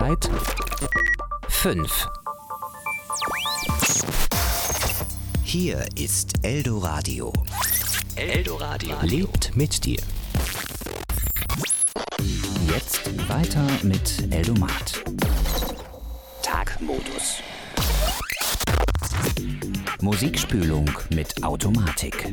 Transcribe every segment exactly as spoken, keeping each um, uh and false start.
Zeit fünf. Hier ist Eldoradio. Eldoradio lebt mit dir. Jetzt weiter mit Eldomat. Tagmodus. Musikspülung mit Automatik.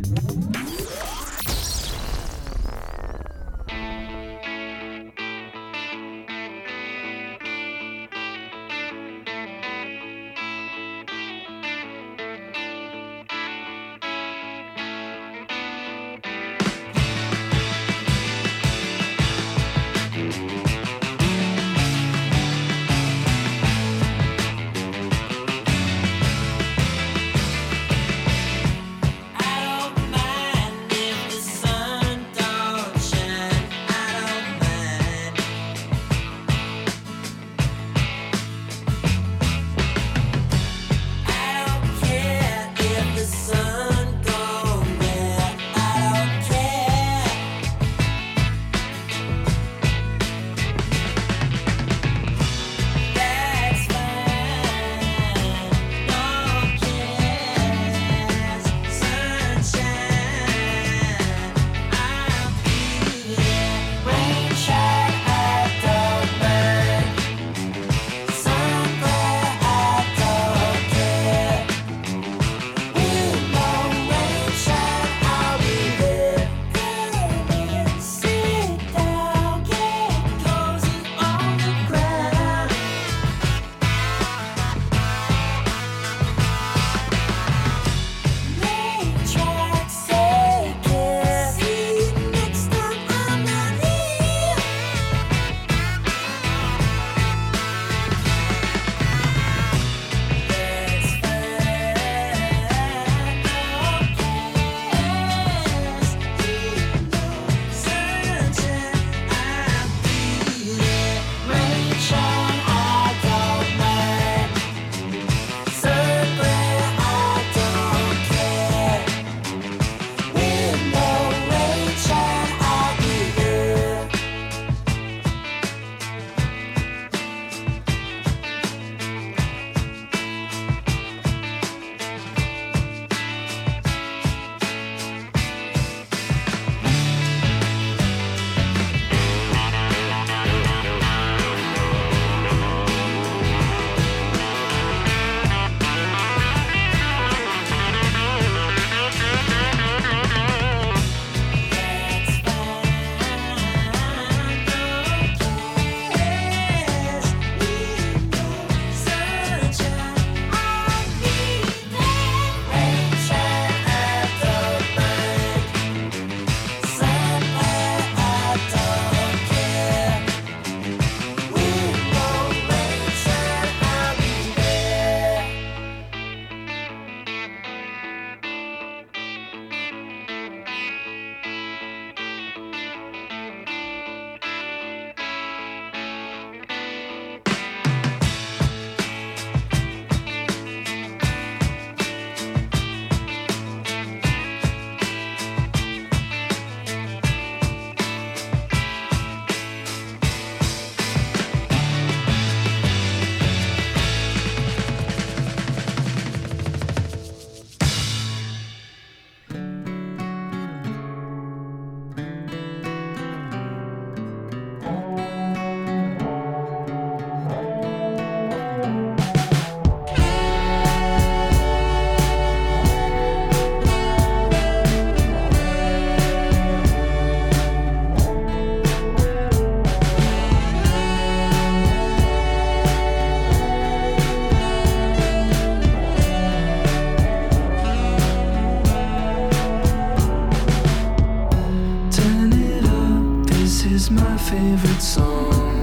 favorite song.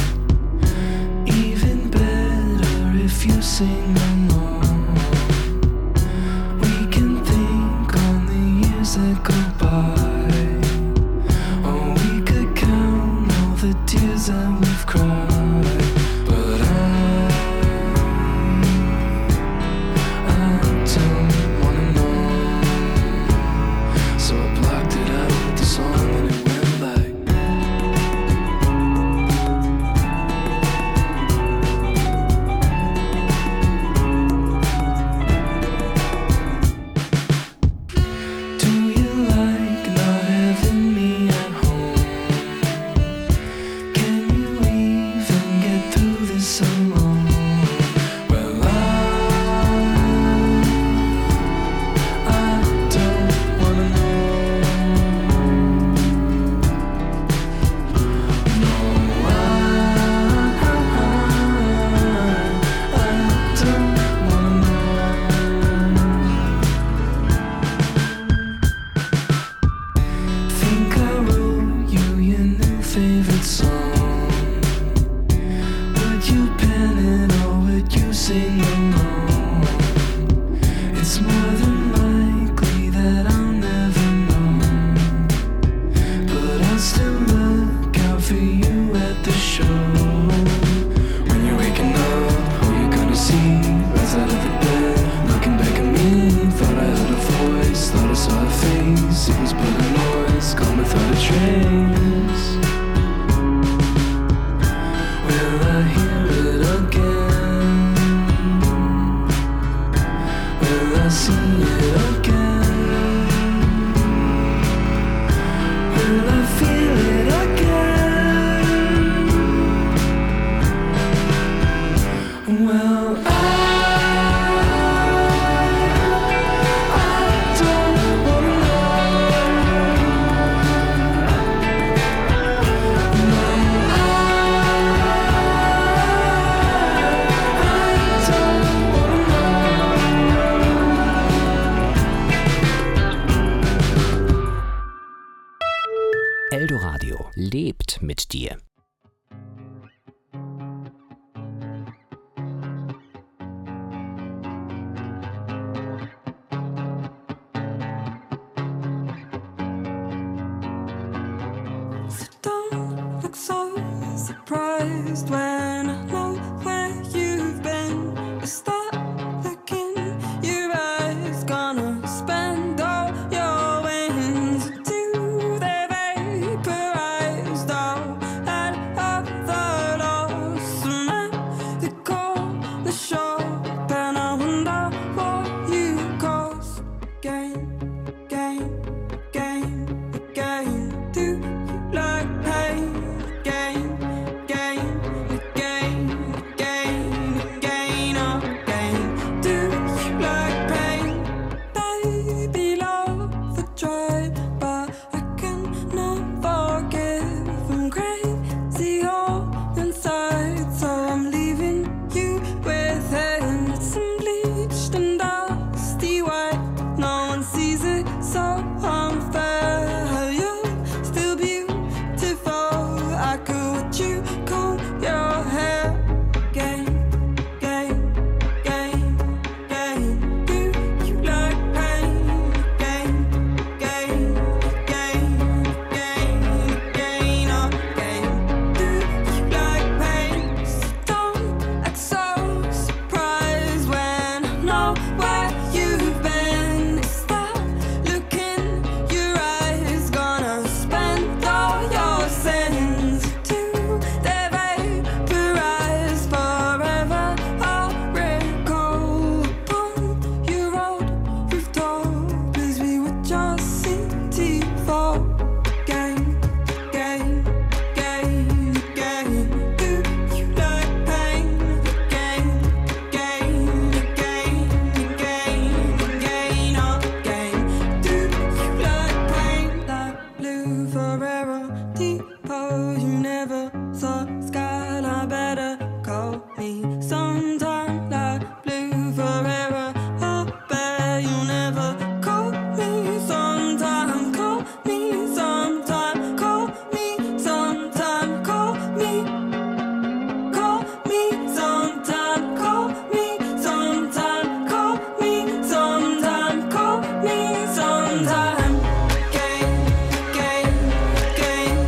Even better if you sing along. We can think on the years that go by, or we could count all the tears that we've cried. But I, I don't wanna know. So I blocked it out with the song and it went like the trains. Will I hear it again? Will I see it again? Will I feel it again? Well, I Eldoradio lebt mit dir. So don't look so surprised when I know where you've been. Stop looking, your eyes gonna spend all your wins. Do they vaporize all out of the lost? So now they call the shop and I wonder what you cost. Gain, gain, gain, gain. Do you like pain? Gain, gain, gain, gain, gain, oh, gain. Do you like pain? Baby, love a try, but I cannot forgive. I'm crazy all inside, so I'm leaving you with it. Some bleached and dusty white, no one sees it, so unfair. You're still beautiful, I could watch you comb your hair. Gain, gain, gain, gain. Do you like pain? Gain, gain, gain, gain, gain, oh, gain. Do you like pain? So don't act so surprised when I know where you've been. Stop looking, your eyes gonna spend all your sins. Do they vaporize forever? I'll recall upon your old rooftop as we watch our city fall. Gain, gain, gain, gain. Do you like pain? Gain, gain, gain, gain, gain, oh, gain. Do you like pain? That blue Ferrero depot, you never saw skyline, better call me sometime. That blue Ferrero, I bet you'll never call me sometime. Call me sometime, call me sometime, call me. Call me sometime, call me sometime, call me sometime, call me sometime. Gain, gain, gain,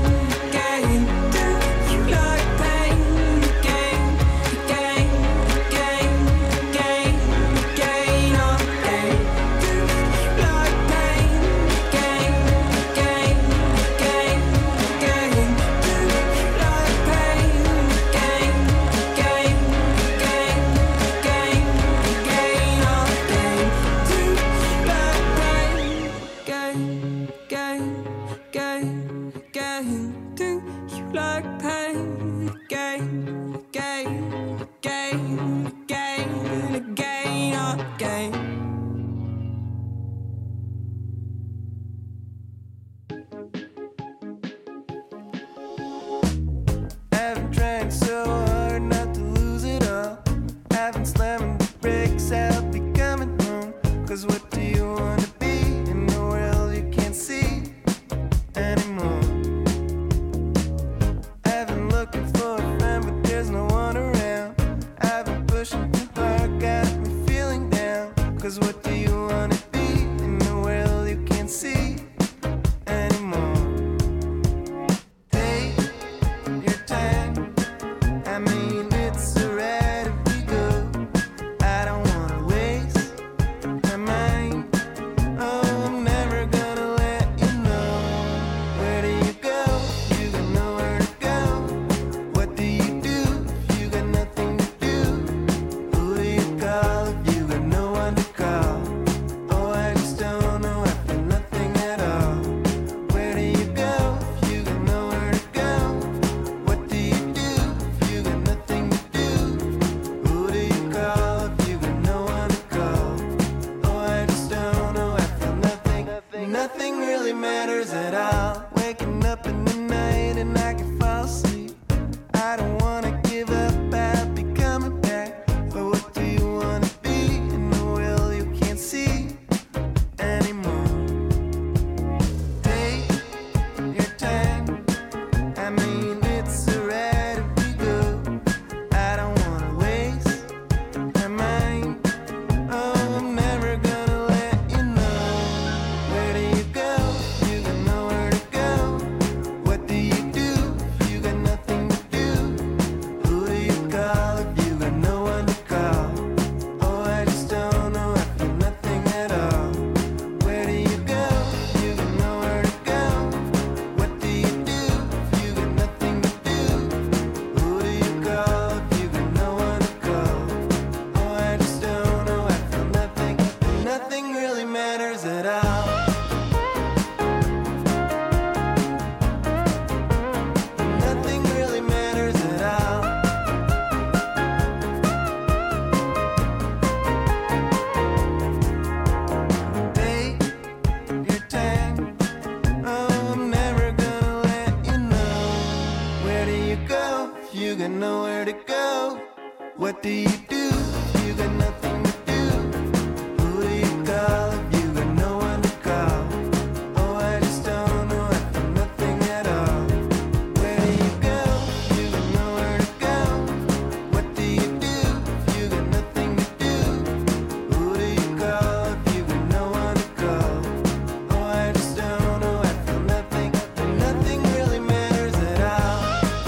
What do you do if you got nothing to do? Who do you call if you got no one to call? Oh, I just don't know, I feel nothing at all. Where do you go if you got nowhere to go? What do you do if you got nothing to do? Who do you call if you got no one to call? Oh, I just don't know, I feel nothing, and nothing really matters at all.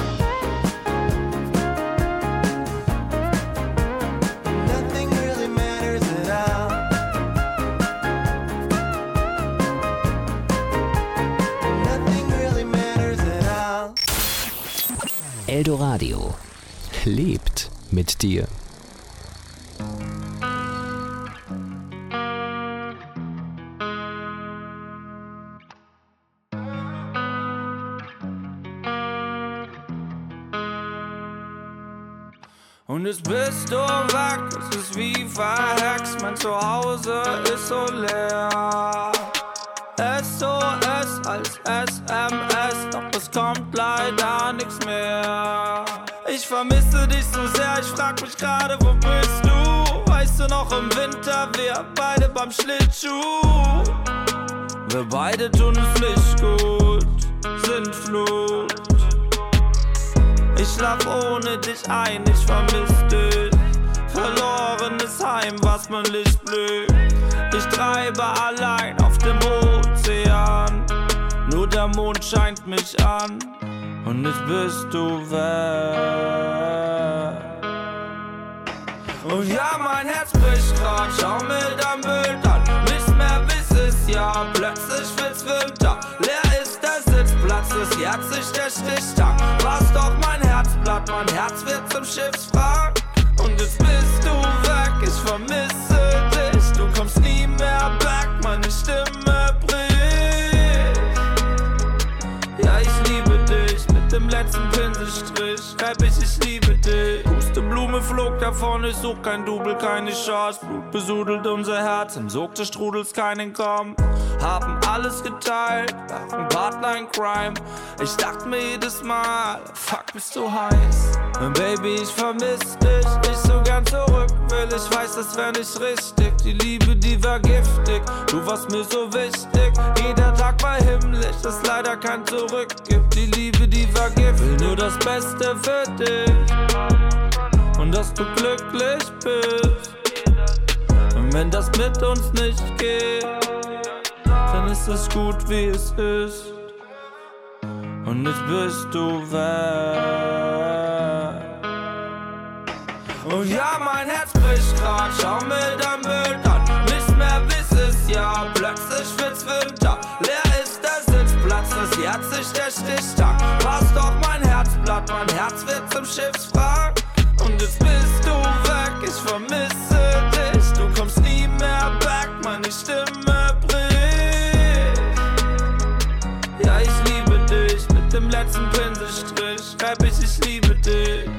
Nothing really matters at all. Nothing really matters at all. Eldoradio lebt mit dir. Und jetzt bist du weg, es ist wie verhext, mein Zuhause ist so leer. S O S als S M S, doch es kommt leider nichts mehr. Ich vermisse dich so sehr, ich frag mich gerade, wo bist du? Weißt du noch im Winter, wir beide beim Schlittschuh. Wir beide tun es nicht gut, sind Flut. Ich schlaf ohne dich ein, ich vermiss dich. Verlorenes Heim, was mein Licht blüht. Ich treibe allein auf dem Ozean. Nur der Mond scheint mich an. Und jetzt bist du weg. Und ja, mein Herz bricht grad, schau mir dein Bild an. Nicht mehr wiss es ja, plötzlich wird's Winter. Leer ist der Sitzplatz, das Herz sich der Stichtag. Warst doch mein Herzblatt, mein Herz wird zum Schiffswrack. Und jetzt bist du weg, ich vermisse dich. Du kommst nie mehr back, meine Stimme bricht. Ja, ich liebe dich, mit dem letzten Pinselstrich schreib ich, ich liebe dich. Pusteblume flog davon, ich such kein Double, keine Chance. Blut besudelt unser Herz, im Sog des Strudels keinen Komm. Haben alles geteilt, waren Partner in Crime. Ich dachte mir jedes Mal, fuck, bist du heiß. Und Baby, ich vermiss dich, ich so gern zurück will. Ich weiß, das wär nicht richtig, die Liebe, die war giftig. Du warst mir so wichtig, jeder Tag war himmlisch, das leider kein Zurück gibt. Die Liebe, die war giftig, will nur das Beste für dich. Und dass du glücklich bist. Und wenn das mit uns nicht geht, dann ist es gut, wie es ist. Und jetzt bist du weg. Und ja, mein Herz bricht grad, schau mir dein Bild an. Nicht mehr wiss es ja, plötzlich wird's Winter. Leer ist der Sitzplatz, das Herz sich der Stichtag. Warst doch mein Herzblatt, mein Herz wird zum Schiffswrack. Und jetzt bist du weg, ich vermisse dich. Du kommst nie mehr back, meine Stimme bricht. Ja, ich liebe dich, mit dem letzten Pinselstrich schreib ich, ich liebe dich.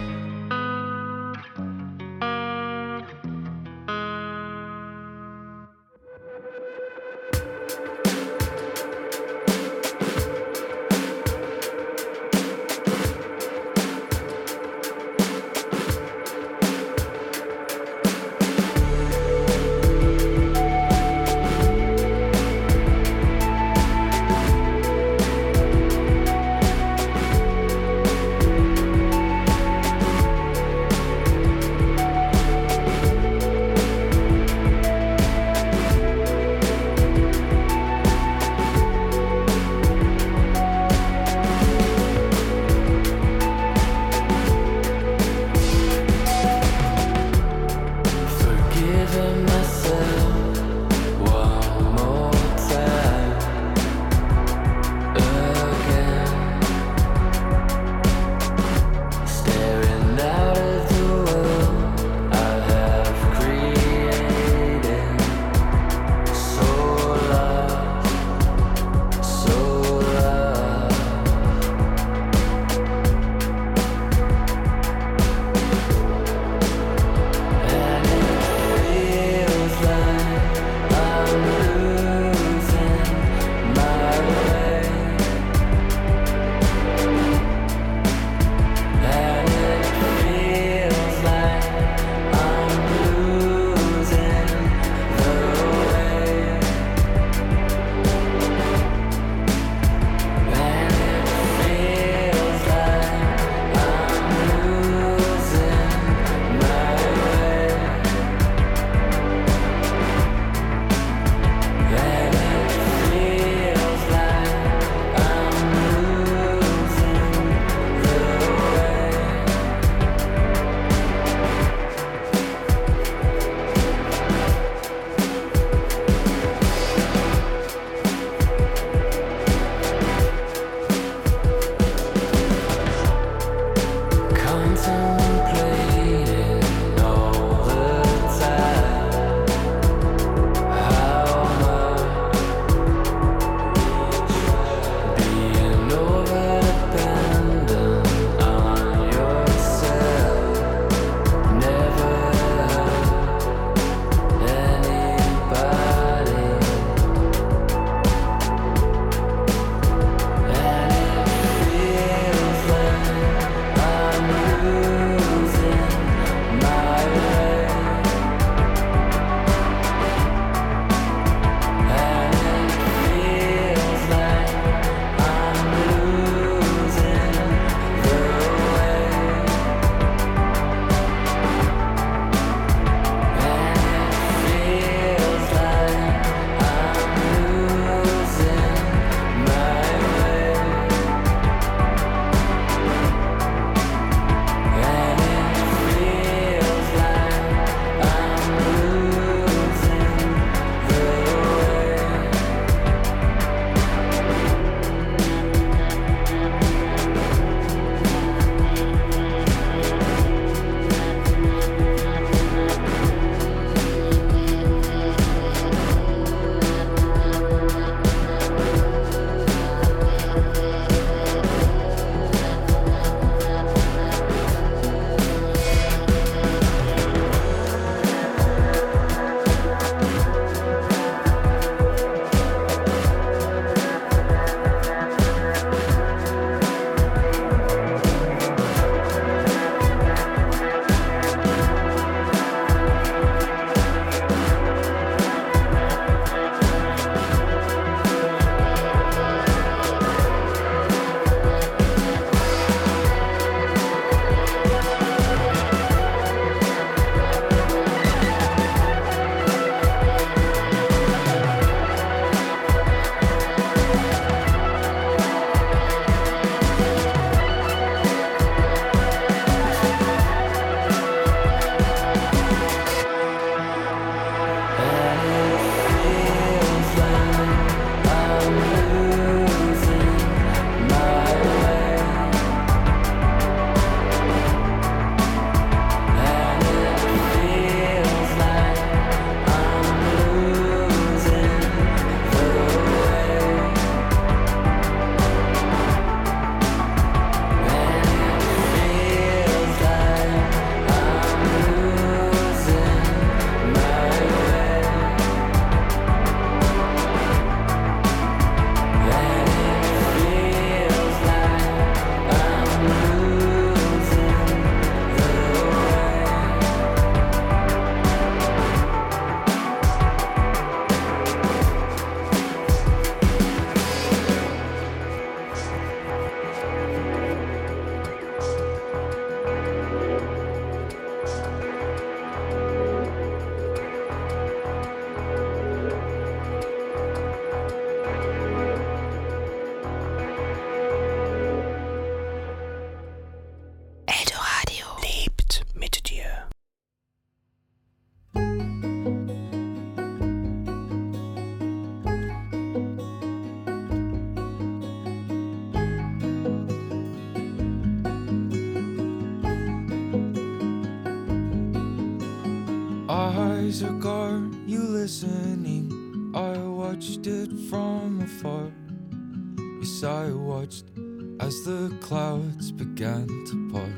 Isaac, are you listening? I watched it from afar. Yes, I watched as the clouds began to part.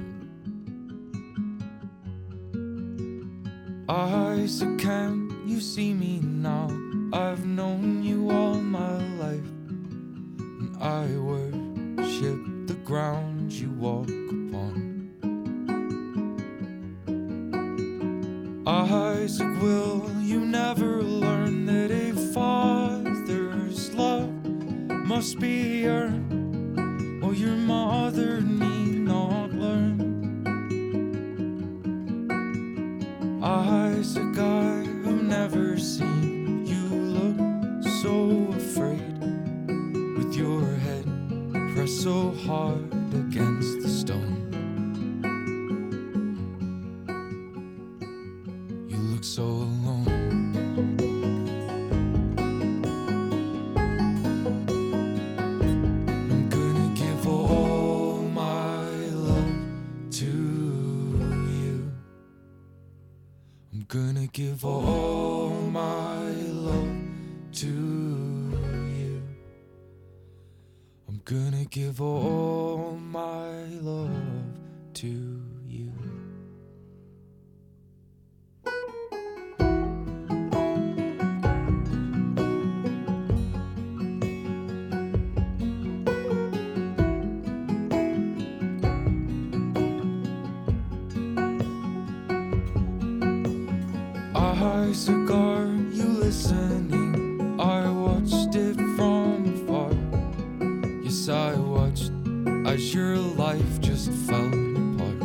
Isaac, can you see me now? I've known you all my life, and I worship the ground you walk upon. Isaac, will you never learn that a father's love must be earned? Or your mother need not learn? Isaac, I have never seen you look so afraid, with your head pressed so hard against the stone. You look so alone. I'm gonna give all my love to you. I'm gonna give all my love to you. I'm gonna give all my love to you. Isaac, are you listening? I watched it from afar. Yes, I watched as your life just fell apart.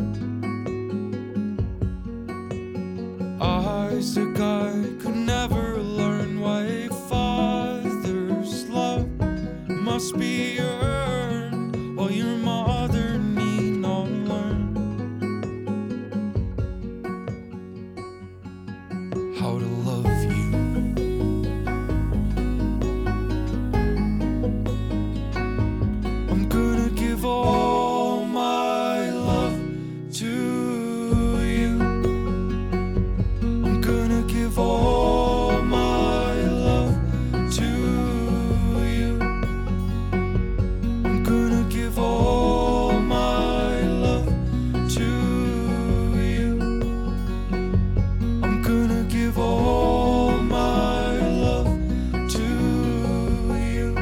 Isaac, I could never learn why a father's love must be earned, while your mother need not learn how to love you. I'm gonna give all my love to you. I'm gonna give all my love to you. I'm gonna give all my love to you. I'm gonna give all my love to you.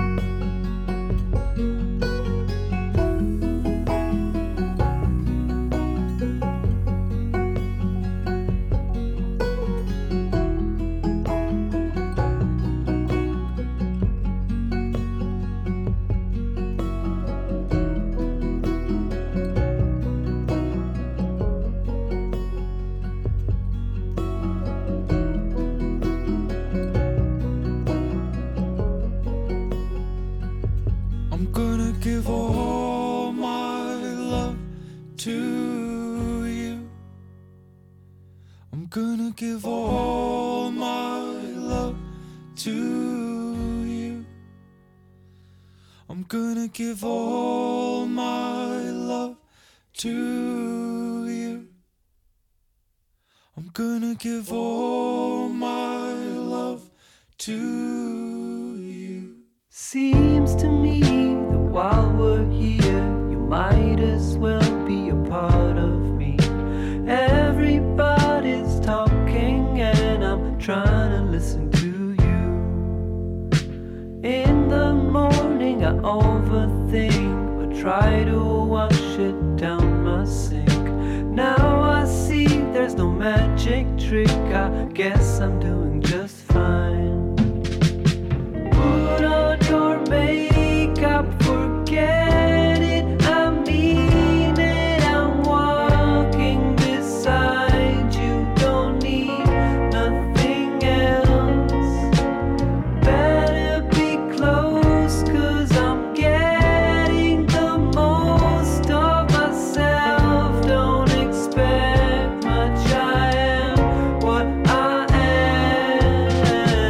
I'm gonna give all my love to you. I'm gonna give all my love to you. I'm gonna give all my love to you. I'm gonna give all my love to you. Seems to me that while we're here, you might as well be a part of me. Everybody's talking and I'm trying to listen to you. In the morning I overthink, but try to wash it down my sink. Now I see there's no magic trick, I guess I'm doing just fine. Put on your makeup, forget it, I mean it. I'm walking beside you, don't need nothing else. Better be close, 'cause I'm getting the most of myself. Don't expect much, I am what I am.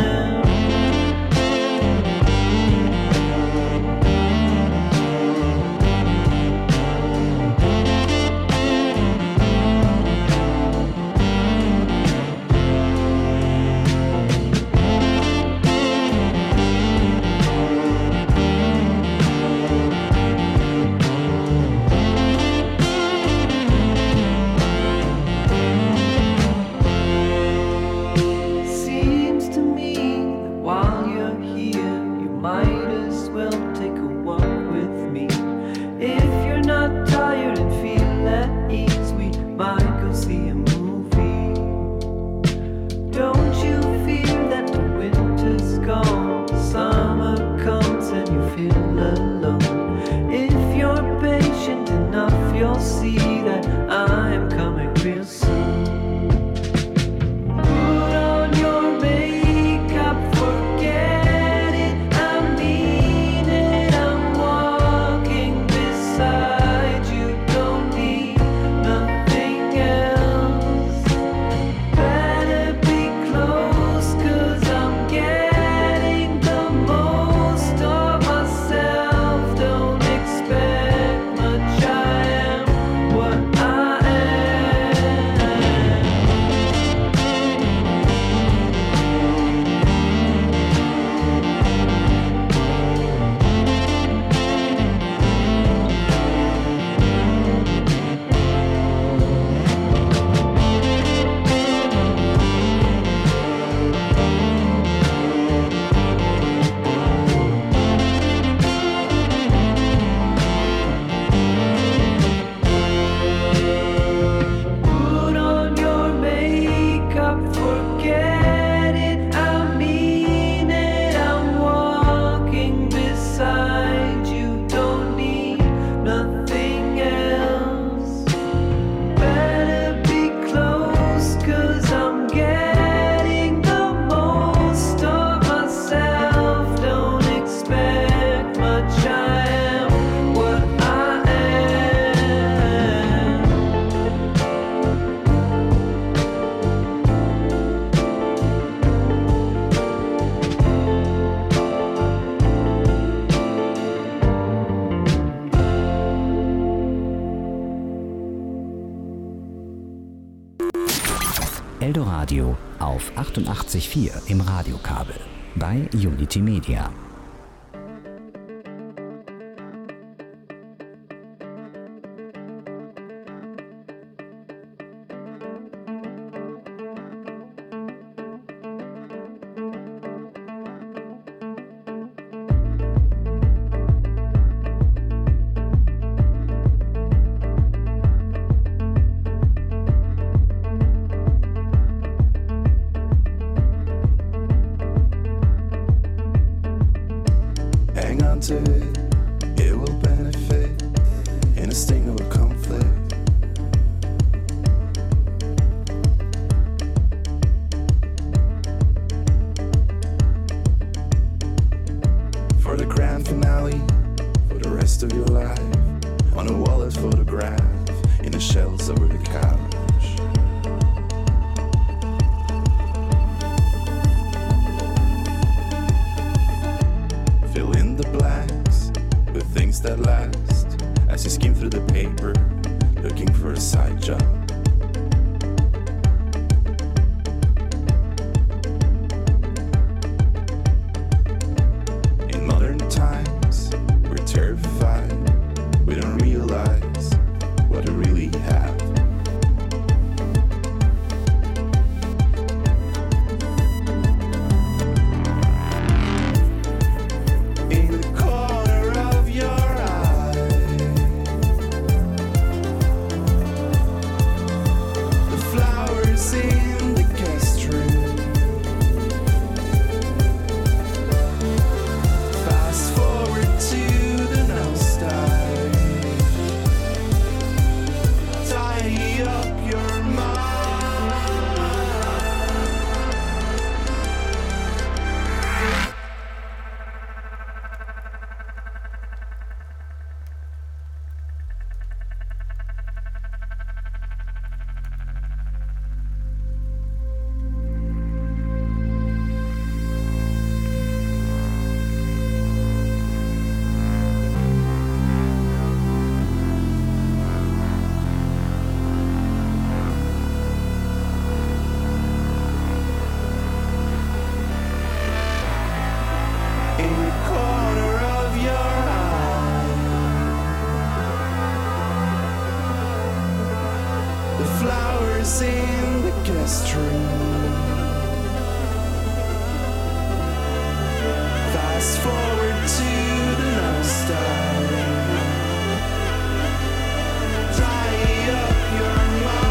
nothing else. Better be close, 'cause I'm getting the most of myself. Don't expect much, I am what I am. Eldoradio auf achtundachtzig Komma vier im Radiokabel bei Unity Media. Hang on to it, it will benefit in a sting of a conflict. For the grand finale, for the rest of your life, on a wallet photograph, in the shelves over the couch. Fill in the blanks with things that last as you skim through the paper, looking for a side job. In modern times, we're terrified. We don't realize what we really have. In the corner of your eye, the flowers in the guest room. Fast forward to the nostalgia. Tidy up your mind. In the corner of your eye, the flowers in the guest room. Fast forward to the nostalgia. Tidy up your mind.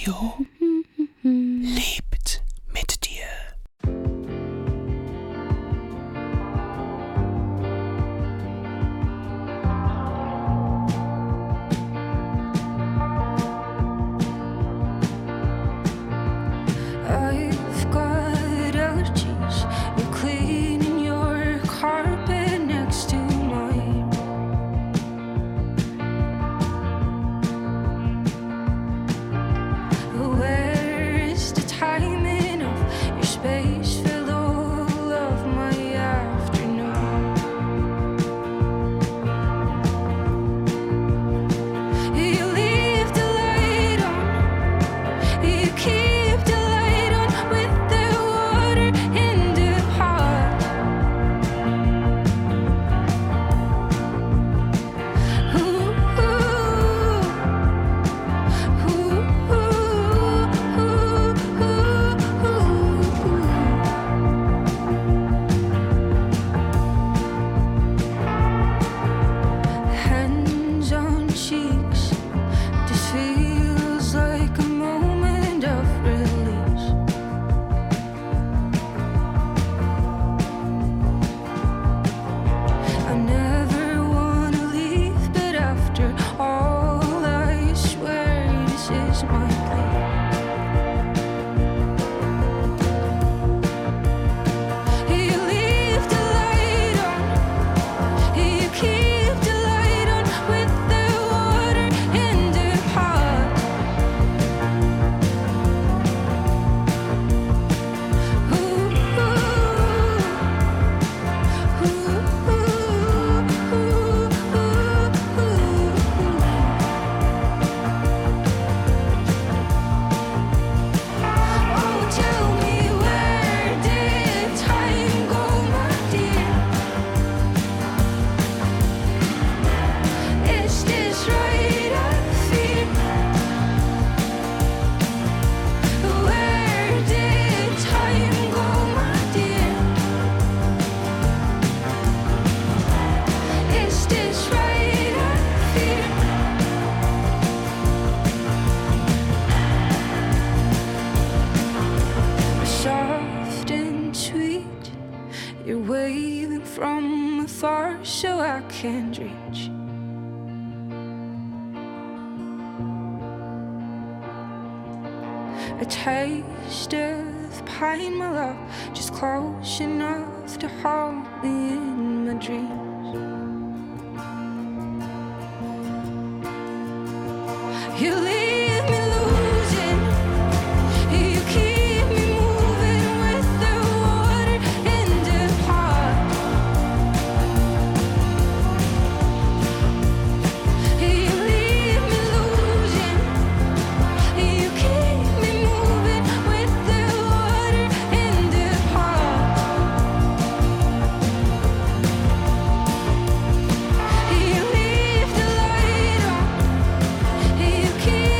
Radio lebt mit dir. I've got allergies. You're cleaning your carpet next to mine. Where is the timing of your space filled all of my afternoon? You leave the light on. You keep the light on with the water in the pot. Ooh, ooh, ooh, ooh, ooh, ooh. Hands on cheeks. This feels like a moment of release. I never wanna leave, but after all, I swear this is my plea. You leave the light on. You keep the light on with the water in the pot. Ooh, ooh, ooh, ooh, ooh, ooh. Oh, tell me, where did time go, my dear? Is this right, I feel? Where did time go, my dear? Is this right, I feel? Soft and sweet, you're waving from afar so I can't reach. A taste of pine, my love, just close enough to hold me in my dreams. You leave me losing. You keep me moving with the water in the pot. You leave me losing. You keep me moving with the water in the pot. You leave the light on. You keep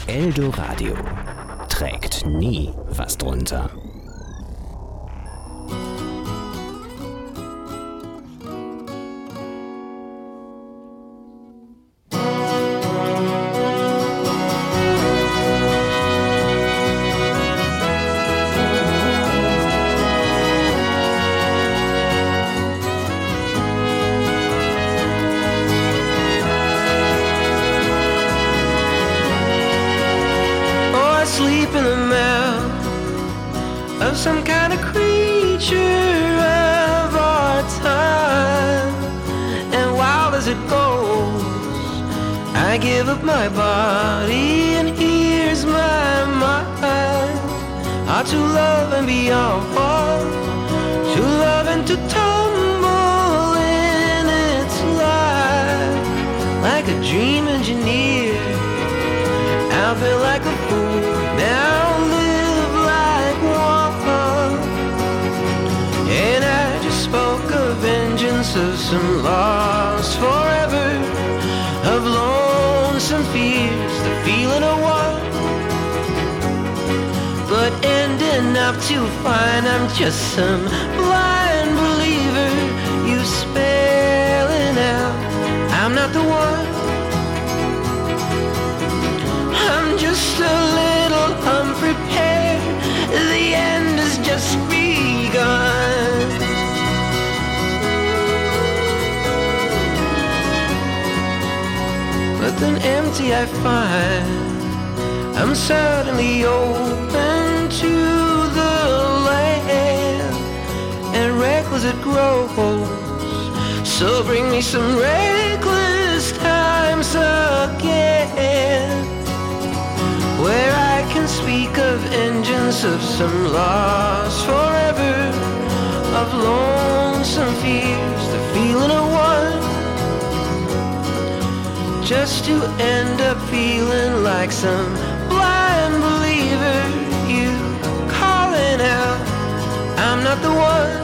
Eldoradio trägt nie was drunter. Sleep in the mouth of some kind of creature of our time. And wild as it goes, I give up my body and here's my mind. How to love and beyond, to love and to tumble in its light, like a dream engineer. I've been like a fool, now live like one. And I just spoke of vengeance of some lost forever, of lonesome fears, the feeling of one. But ending up to find I'm just some blind believer. You spelling out I'm not the one. I'm just a little unprepared. The end has just begun. But then empty I find I'm suddenly open to the land, and reckless it grows. So bring me some reckless times again, where I can speak of engines of some lost forever, of lonesome fears, the feeling of one, just to end up feeling like some blind believer. You calling out I'm not the one.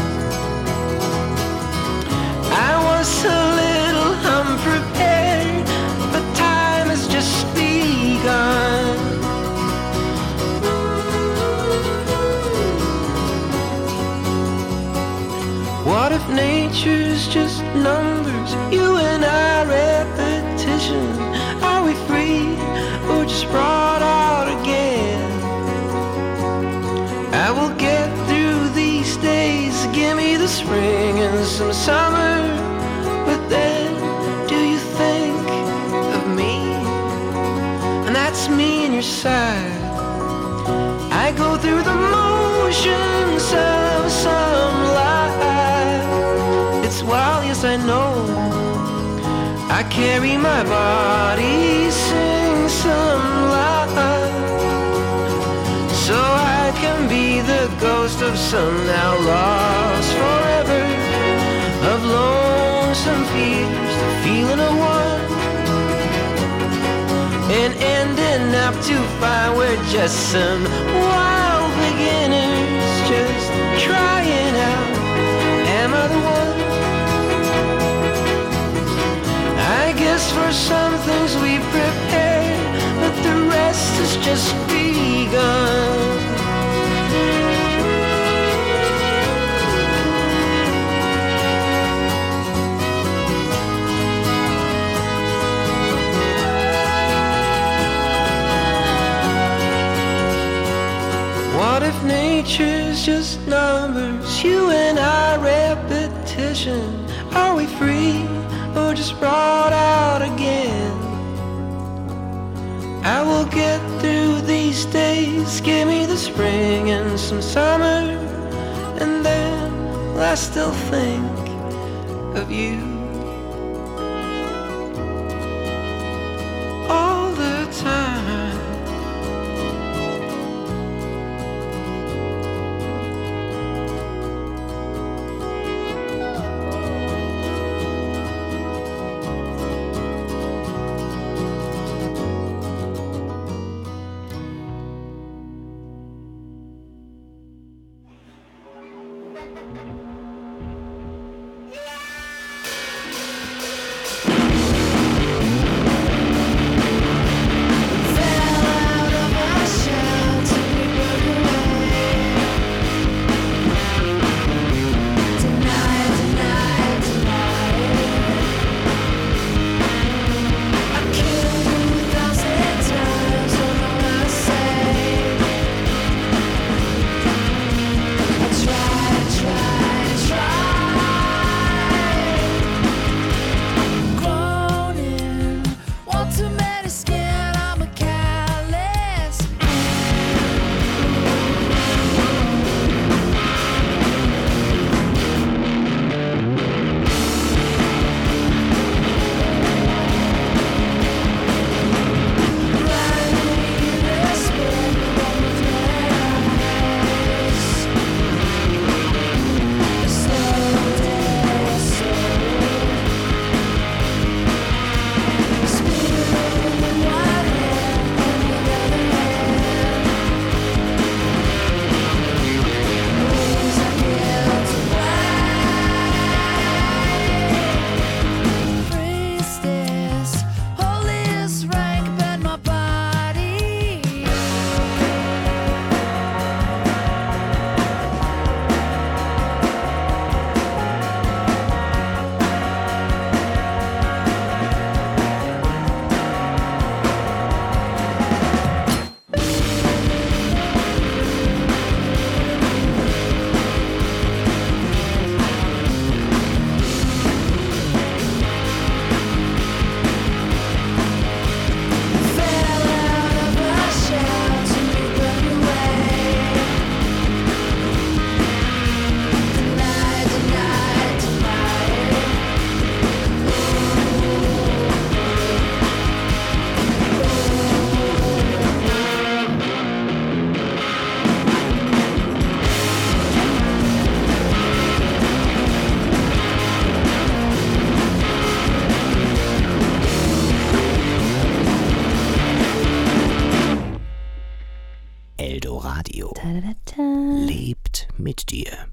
I was a little unprepared, but time has just begun. What if nature's just numbers, you and I repetition? Are we free or just brought out again? I will get through these days, give me the spring and some summer. But then, do you think of me? And that's me in your side. I go through the motions of some life. It's wild, yes I know. I carry my body, sing some life, so I can be the ghost of some now lost forever, of lonesome fears, the feeling of one, and ending up to find we're just some wild beginners, just trying out, am I the one? I guess for some things we prepare, but the rest has just begun. What if nature's just numbers, you and I repetition? Are we free or just brought out again? I will get through these days, give me the spring and some summer, and then will I still think of you all the time? mit dir.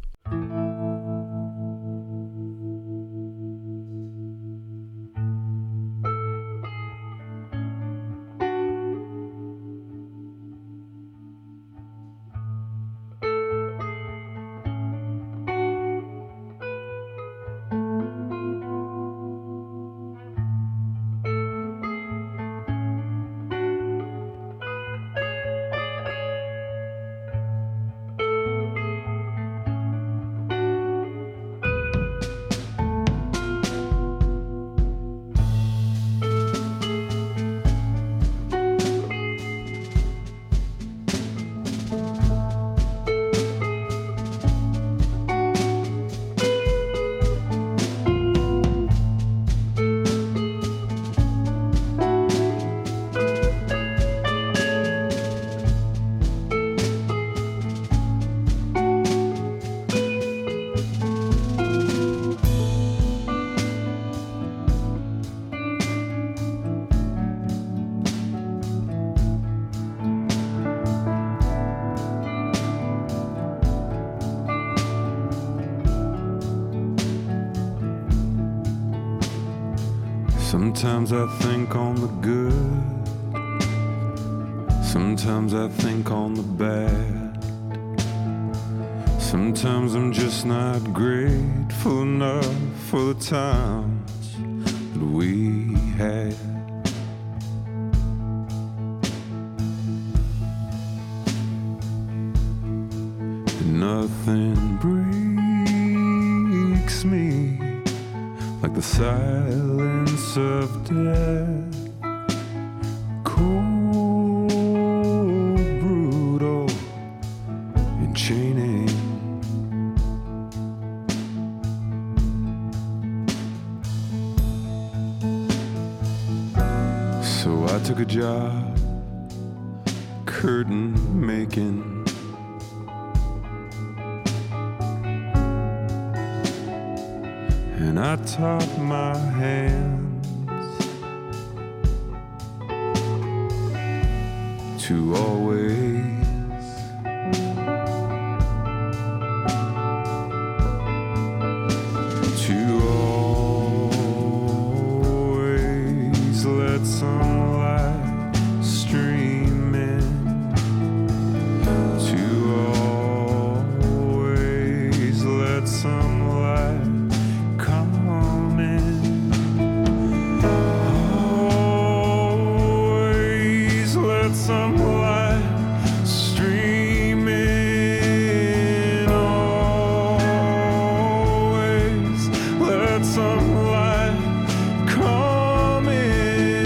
Sometimes I think on the good, sometimes I think on the bad. Sometimes I'm just not grateful enough for the times that we had. And nothing breaks me like the silence of death, cold, brutal, enchaining. So I took a job, curtain making. And I taught my hands to always to always let some light stream in, to always let some light some light streaming, always let some light come in.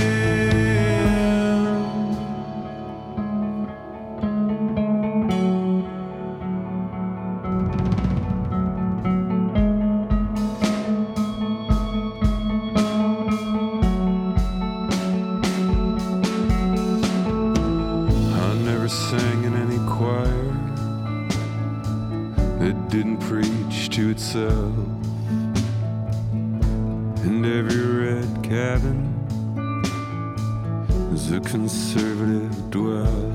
Sang in any choir that didn't preach to itself, and every red cabin is a conservative dwell,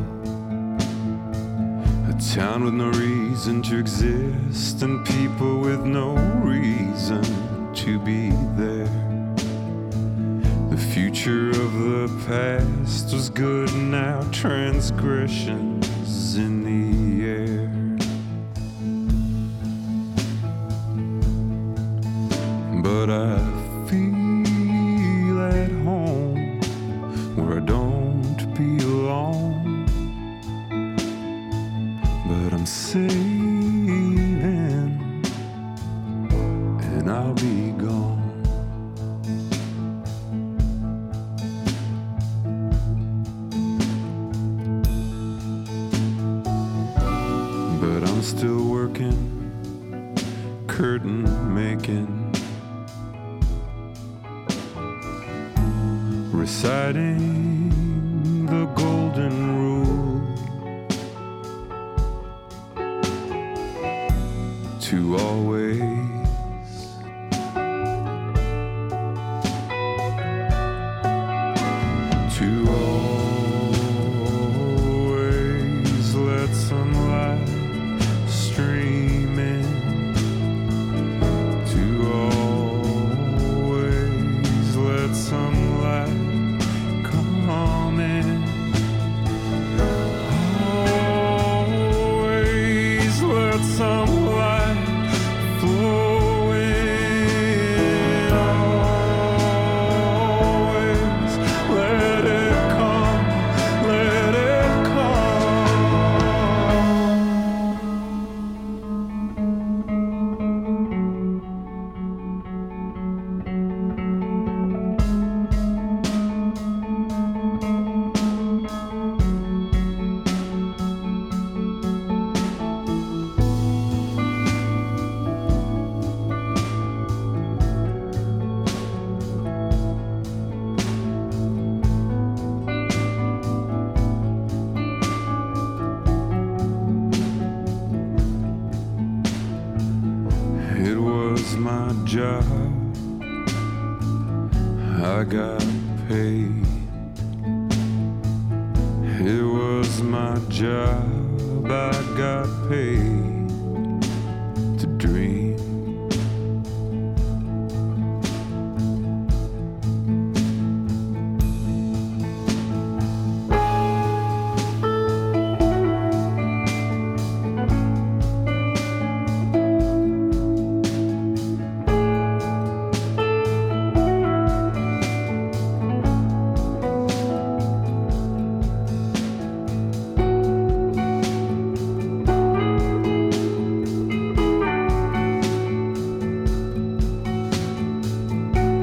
a town with no reason to exist and people with no reason to be there. The future of the past was good, now transgressions in the air. But I feel at home where I don't belong, but I'm saving and I'll be gone. I'm still working, curtain making, reciting the golden rule, to always to always let some light stream I got paid. It was my job, I got paid to dream.